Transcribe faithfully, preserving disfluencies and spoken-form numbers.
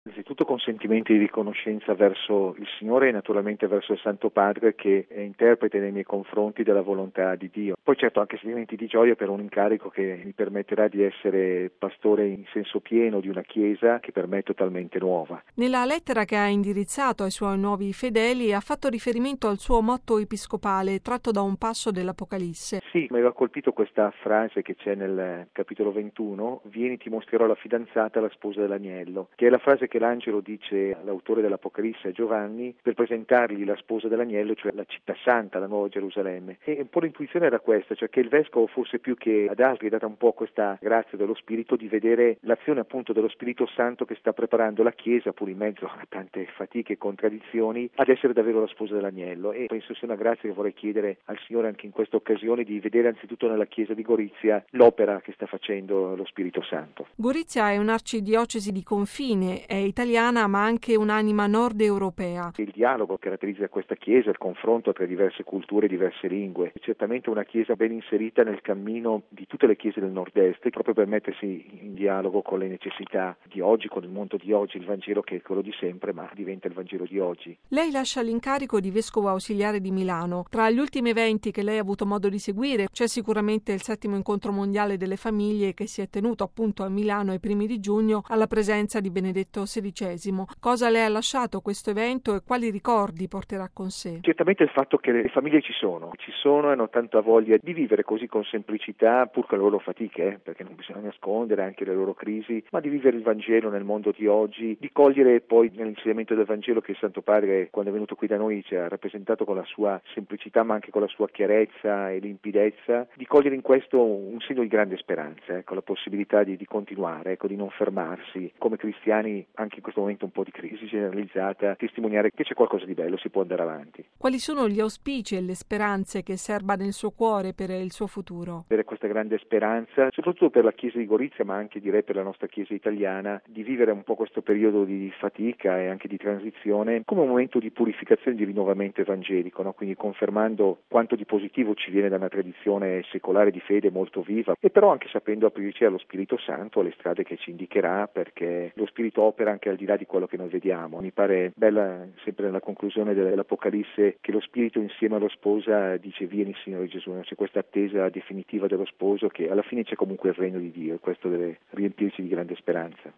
Innanzitutto con sentimenti di riconoscenza verso il Signore e naturalmente verso il Santo Padre che è interprete nei miei confronti della volontà di Dio. Poi certo anche sentimenti di gioia per un incarico che mi permetterà di essere pastore in senso pieno di una chiesa che per me è totalmente nuova. Nella lettera che ha indirizzato ai suoi nuovi fedeli ha fatto riferimento al suo motto episcopale tratto da un passo dell'Apocalisse. Sì, mi aveva colpito questa frase che c'è nel capitolo ventuno: vieni, ti mostrerò la fidanzata, la sposa dell'agnello, che è la frase che l'angelo dice all'autore dell'Apocalisse, a Giovanni, per presentargli la sposa dell'agnello, cioè la città santa, la nuova Gerusalemme. E un po' l'intuizione era questa, cioè che il vescovo forse più che ad altri è data un po' questa grazia dello Spirito di vedere l'azione appunto dello Spirito Santo che sta preparando la Chiesa, pur in mezzo a tante fatiche e contraddizioni, ad essere davvero la sposa dell'agnello. E penso sia una grazia che vorrei chiedere al Signore anche in questa occasione, di vedere anzitutto nella Chiesa di Gorizia l'opera che sta facendo lo Spirito Santo. Gorizia è un'arcidiocesi di confine, è italiana ma anche un'anima nord europea. Il dialogo caratterizza questa Chiesa, il confronto tra diverse culture e diverse lingue. È certamente una Chiesa ben inserita nel cammino di tutte le Chiese del nord-est, proprio per mettersi in dialogo con le necessità di oggi, con il mondo di oggi, il Vangelo che è quello di sempre, ma diventa il Vangelo di oggi. Lei lascia l'incarico di vescovo ausiliare di Milano. Tra gli ultimi eventi che lei ha avuto modo di seguire c'è sicuramente il settimo incontro mondiale delle famiglie che si è tenuto appunto a Milano ai primi di giugno alla presenza di Benedetto sedicesimo. Cosa le ha lasciato questo evento e quali ricordi porterà con sé? Certamente il fatto che le famiglie ci sono, ci sono e hanno tanta voglia di vivere così con semplicità, pur con le loro fatiche, eh, perché non bisogna nascondere anche le loro crisi, ma di vivere il Vangelo nel mondo di oggi, di cogliere poi nell'insegnamento del Vangelo che il Santo Padre, quando è venuto qui da noi, ci ha rappresentato con la sua semplicità ma anche con la sua chiarezza e limpidezza, di cogliere in questo un segno di grande speranza, ecco, la possibilità di, di continuare, ecco, di non fermarsi. Come cristiani, anche in questo momento un po' di crisi generalizzata, testimoniare che c'è qualcosa di bello, si può andare avanti. Quali sono gli auspici e le speranze che serba nel suo cuore per il suo futuro? Avere questa grande speranza, soprattutto per la Chiesa di Gorizia, ma anche direi per la nostra Chiesa italiana, di vivere un po' questo periodo di fatica e anche di transizione come un momento di purificazione e di rinnovamento evangelico, no? Quindi confermando quanto di positivo ci viene da una tradizione secolare di fede molto viva, e però anche sapendo aprirci allo Spirito Santo, alle strade che ci indicherà, perché lo Spirito opera anche al di là di quello che noi vediamo. Mi pare bella sempre nella conclusione dell'Apocalisse che lo Spirito insieme alla sposa dice: vieni Signore Gesù. C'è questa attesa definitiva dello sposo, che alla fine c'è comunque il regno di Dio, e questo deve riempirci di grande speranza.